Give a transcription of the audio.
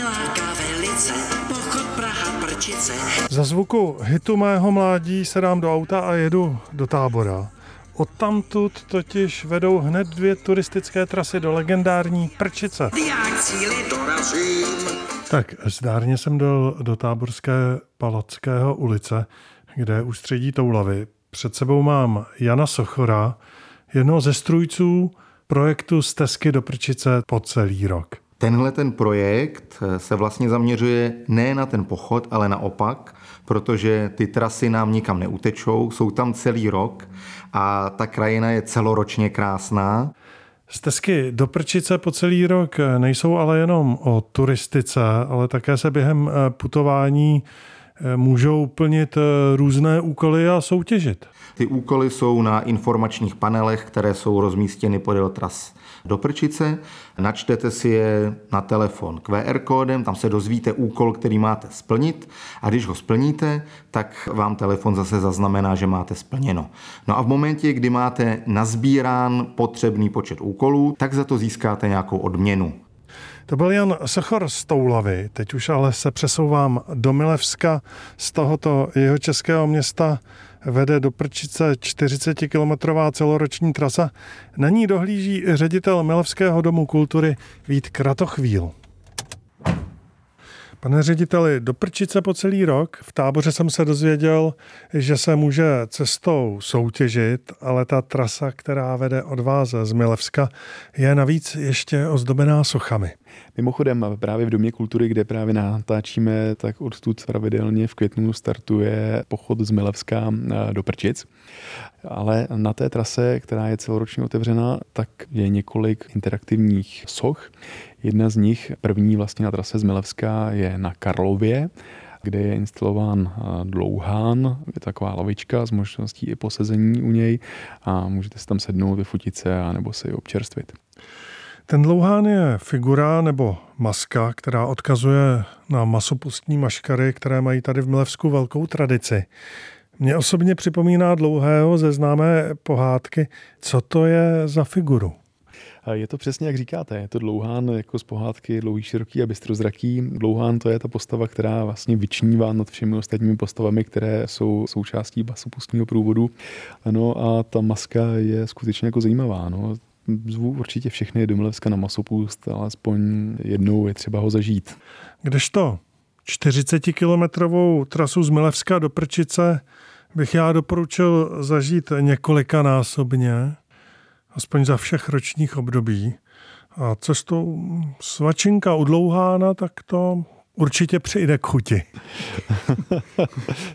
láká velice, pochod Praha-Prčice. Za zvuku hitu mého mládí se dám do auta a jedu do Tábora. Odtamtud totiž vedou hned 2 turistické trasy do legendární Prčice. Jak cíli dorazím. Tak zdárně jsem dal do Táborské Palackého ulice, kde je ústředí Toulavy. Před sebou mám Jana Sochora, jednoho ze strůjců projektu Stezky do Prčice po celý rok. Tenhle ten projekt se vlastně zaměřuje ne na ten pochod, ale naopak, protože ty trasy nám nikam neutečou, jsou tam celý rok a ta krajina je celoročně krásná. Stezky do Prčice po celý rok nejsou ale jenom o turistice, ale také se během putování můžou plnit různé úkoly a soutěžit. Ty úkoly jsou na informačních panelech, které jsou rozmístěny podél tras do Prčice. Načtete si je na telefon QR kódem, tam se dozvíte úkol, který máte splnit a když ho splníte, tak vám telefon zase zaznamená, že máte splněno. No a v momentě, kdy máte nazbírán potřebný počet úkolů, tak za to získáte nějakou odměnu. To byl Jan Sochor z Toulavy, teď už ale se přesouvám do Milevska. Z tohoto jihočeského města vede do Prčice 40-kilometrová celoroční trasa. Na ní dohlíží ředitel Milevského domu kultury Vít Kratochvíl. Pane řediteli, do Prčice po celý rok. V Táboře jsem se dozvěděl, že se může cestou soutěžit, ale ta trasa, která vede od vás z Milevska, je navíc ještě ozdobená sochami. Mimochodem právě v Domě kultury, kde právě natáčíme, tak odtud pravidelně v květnu startuje pochod z Milevska do Prčic. Ale na té trase, která je celoročně otevřena, tak je několik interaktivních soch. Jedna z nich, první vlastně na trase z Milevska, je na Karlově, kde je instalován dlouhán, je taková lavička s možností i posezení u něj a můžete si tam sednout, vyfotit se a nebo si občerstvit. Ten dlouhán je figura nebo maska, která odkazuje na masopustní maškary, které mají tady v Milevsku velkou tradici. Mě osobně připomíná Dlouhého ze známé pohádky. Co to je za figuru? Je to přesně, jak říkáte. Je to dlouhán jako z pohádky Dlouhý, široký a bystrozraký. Dlouhán to je ta postava, která vlastně vyčnívá nad všemi ostatními postavami, které jsou součástí masopustního průvodu. No a ta maska je skutečně jako zajímavá. No. Zvu určitě všechny do Milevska na masopust, alespoň jednou je třeba ho zažít. Kdežto 40-kilometrovou trasu z Milevska do Prčice bych já doporučil zažít několikanásobně, aspoň za všech ročních období. A cestou svačinka u Dlouhána, tak to určitě přijde k chuti.